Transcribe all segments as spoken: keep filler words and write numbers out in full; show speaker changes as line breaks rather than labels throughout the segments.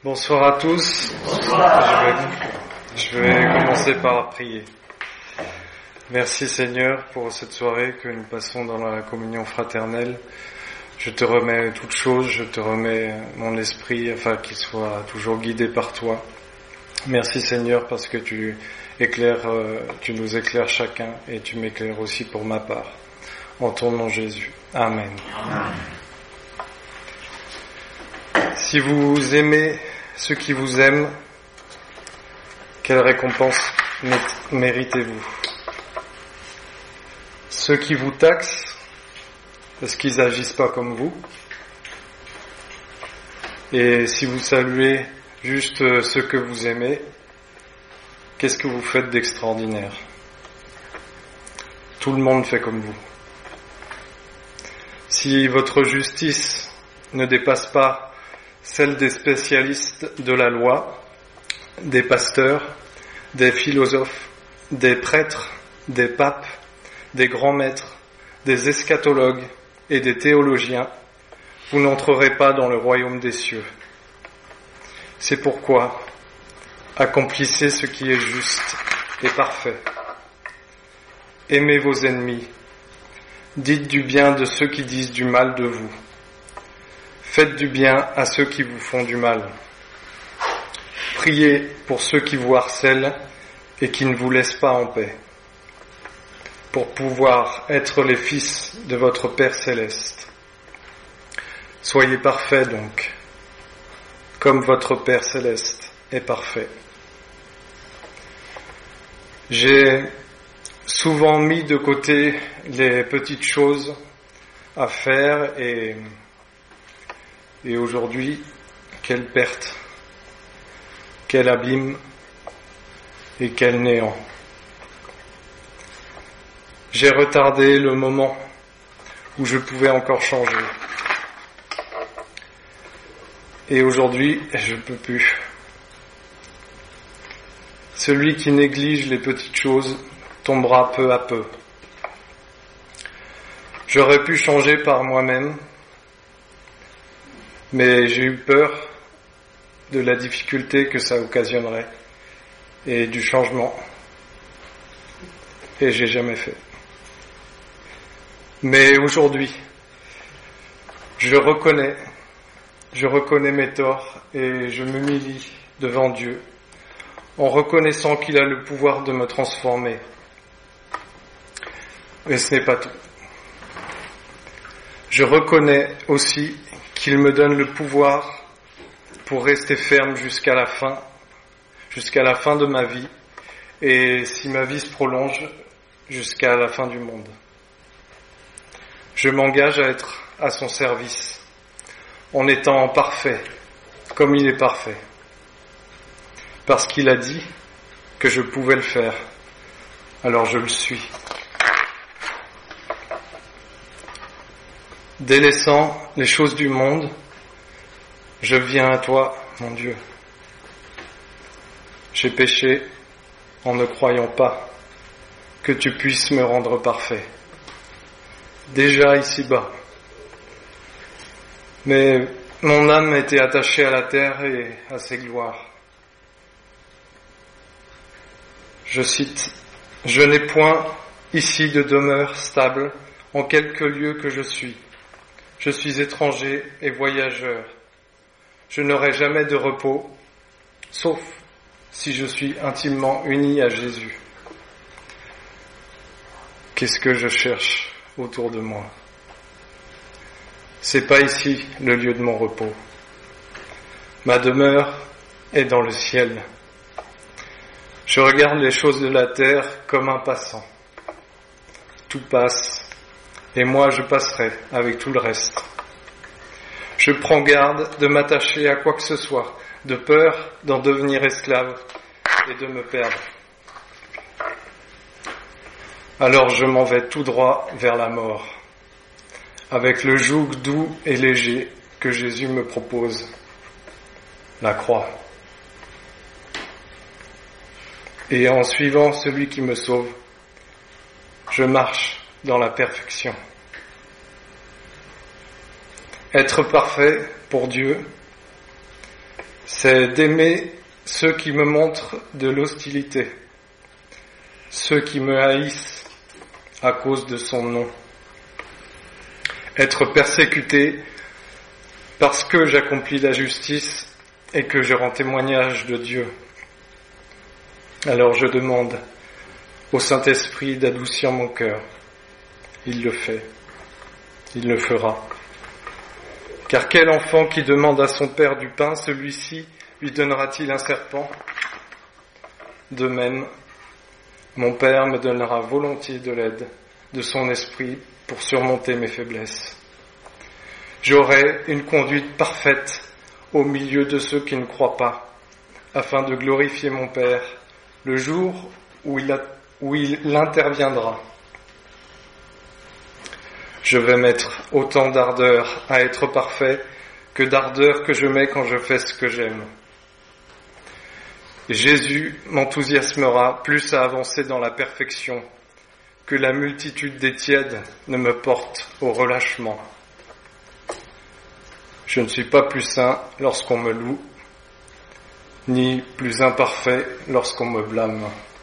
Bonsoir à tous. Bonsoir. Je vais, je vais commencer par prier. Merci Seigneur pour cette soirée que nous passons dans la communion fraternelle. Je te remets toutes choses, je te remets mon esprit afin qu'il soit toujours guidé par toi. Merci Seigneur parce que tu éclaires, tu nous éclaires chacun et tu m'éclaires aussi pour ma part. En ton nom Jésus. Amen. Amen. Si vous aimez ceux qui vous aiment, quelle récompense méritez-vous? Ceux qui vous taxent, parce qu'ils n'agissent pas comme vous. Et si vous saluez juste ceux que vous aimez, qu'est-ce que vous faites d'extraordinaire? Tout le monde fait comme vous. Si votre justice ne dépasse pas celle des spécialistes de la loi, des pasteurs, des philosophes, des prêtres, des papes, des grands maîtres, des eschatologues et des théologiens, vous n'entrerez pas dans le royaume des cieux. C'est pourquoi accomplissez ce qui est juste et parfait. Aimez vos ennemis. Dites du bien de ceux qui disent du mal de vous. Faites du bien à ceux qui vous font du mal. Priez pour ceux qui vous harcèlent et qui ne vous laissent pas en paix, pour pouvoir être les fils de votre Père céleste. Soyez parfaits donc, comme votre Père céleste est parfait. J'ai souvent mis de côté les petites choses à faire et, et aujourd'hui, quelle perte, quel abîme et quel néant. J'ai retardé le moment où je pouvais encore changer. Et aujourd'hui, je ne peux plus. Celui qui néglige les petites choses tombera peu à peu. J'aurais pu changer par moi-même, mais j'ai eu peur de la difficulté que ça occasionnerait et du changement. Et j'ai jamais fait. Mais aujourd'hui, je reconnais, je reconnais mes torts et je m'humilie devant Dieu en reconnaissant qu'il a le pouvoir de me transformer. Et ce n'est pas tout. Je reconnais aussi qu'il me donne le pouvoir pour rester ferme jusqu'à la fin, jusqu'à la fin de ma vie, et si ma vie se prolonge, jusqu'à la fin du monde. Je m'engage à être à son service, en étant parfait, comme il est parfait, parce qu'il a dit que je pouvais le faire, alors je le suis. Délaissant les choses du monde, je viens à toi, mon Dieu. J'ai péché en ne croyant pas que tu puisses me rendre parfait, déjà ici-bas. Mais mon âme était attachée à la terre et à ses gloires. Je cite, « Je n'ai point ici de demeure stable en quelque lieu que je suis. Je suis étranger et voyageur. Je n'aurai jamais de repos, sauf si je suis intimement uni à Jésus. Qu'est-ce que je cherche autour de moi? C'est pas ici le lieu de mon repos. Ma demeure est dans le ciel. Je regarde les choses de la terre comme un passant. Tout passe. Et moi je passerai avec tout le reste. Je prends garde de m'attacher à quoi que ce soit, de peur d'en devenir esclave et de me perdre. Alors je m'en vais tout droit vers la mort, avec le joug doux et léger que Jésus me propose, la croix. Et en suivant celui qui me sauve, je marche dans la perfection. Être parfait pour Dieu, c'est d'aimer ceux qui me montrent de l'hostilité, ceux qui me haïssent à cause de son nom. Être persécuté parce que j'accomplis la justice et que je rends témoignage de Dieu. Alors je demande au Saint-Esprit d'adoucir mon cœur. Il le fait. Il le fera. Car quel enfant qui demande à son père du pain, celui-ci lui donnera-t-il un serpent ? De même, mon Père me donnera volontiers de l'aide de son esprit pour surmonter mes faiblesses. J'aurai une conduite parfaite au milieu de ceux qui ne croient pas, afin de glorifier mon Père le jour où il, a, où il interviendra. Je vais mettre autant d'ardeur à être parfait que d'ardeur que je mets quand je fais ce que j'aime. Jésus m'enthousiasmera plus à avancer dans la perfection que la multitude des tièdes ne me porte au relâchement. Je ne suis pas plus saint lorsqu'on me loue, ni plus imparfait lorsqu'on me blâme.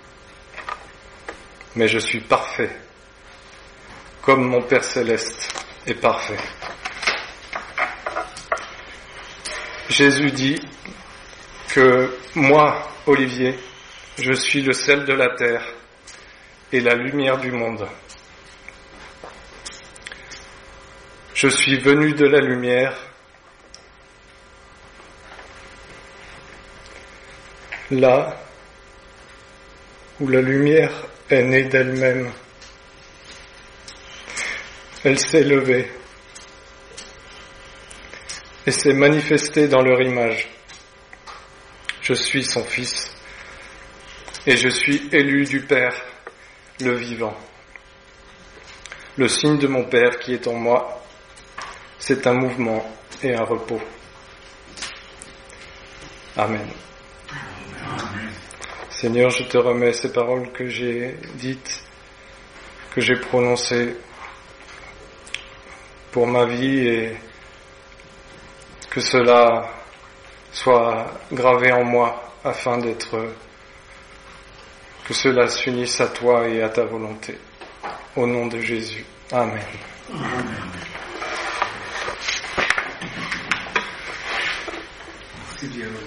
Mais je suis parfait, comme mon Père céleste est parfait. Jésus dit que moi, Olivier, je suis le sel de la terre et la lumière du monde. Je suis venu de la lumière, là où la lumière est née d'elle-même. Elle s'est levée et s'est manifestée dans leur image. Je suis son fils et je suis élu du Père, le vivant. Le signe de mon Père qui est en moi, c'est un mouvement et un repos. Amen. Seigneur, je te remets ces paroles que j'ai dites, que j'ai prononcées pour ma vie et que cela soit gravé en moi afin d'être, que cela s'unisse à toi et à ta volonté. Au nom de Jésus. Amen. Amen.
Merci Dieu.